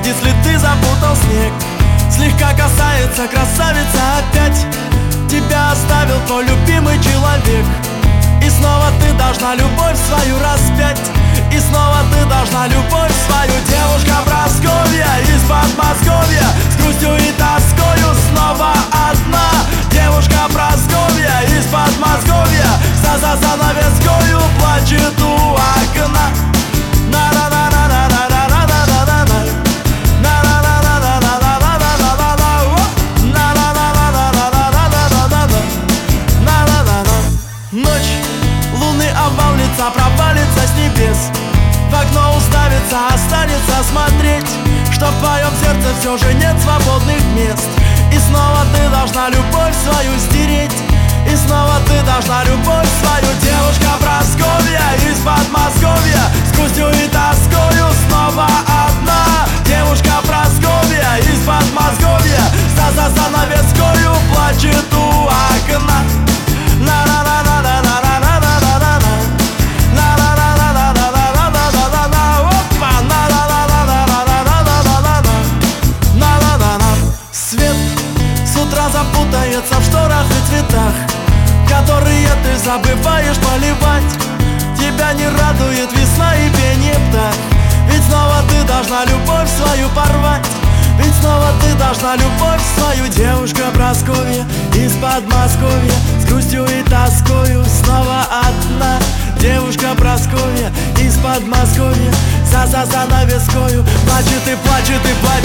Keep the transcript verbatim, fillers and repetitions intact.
если ты запутал снег. Слегка касается красавица опять. Тебя оставил твой любимый человек. И снова ты должна любовь свою распять. И снова ты должна любовь свою. Девушка Прасковья из Подмосковья, с грустью и тоскою снова одна. Девушка Прасковья из Подмосковья, за за занавескою плачет у окна. Ночь, лунный овал лица провалится с небес. В окно уставится, останется смотреть, что в твоем сердце все же нет свободных мест. И снова ты должна любовь свою стереть. И снова ты должна любовь свою. Девушка Прасковья из Подмосковья, с грустью и тоскою снова одна. Девушка Прасковья из Подмосковья, за за занавескою плачет у окна. Свет с утра запутается в шторах и цветах, которые ты забываешь поливать. Тебя не радует весна и пение птах. Ведь снова ты должна любовь свою порвать. Ведь снова ты должна любовь свою. Девушка Прасковья из Подмосковья, с грустью и тоскою снова одна. Девушка Прасковья из Подмосковья, за за занавескою плачет и плачет и плачет.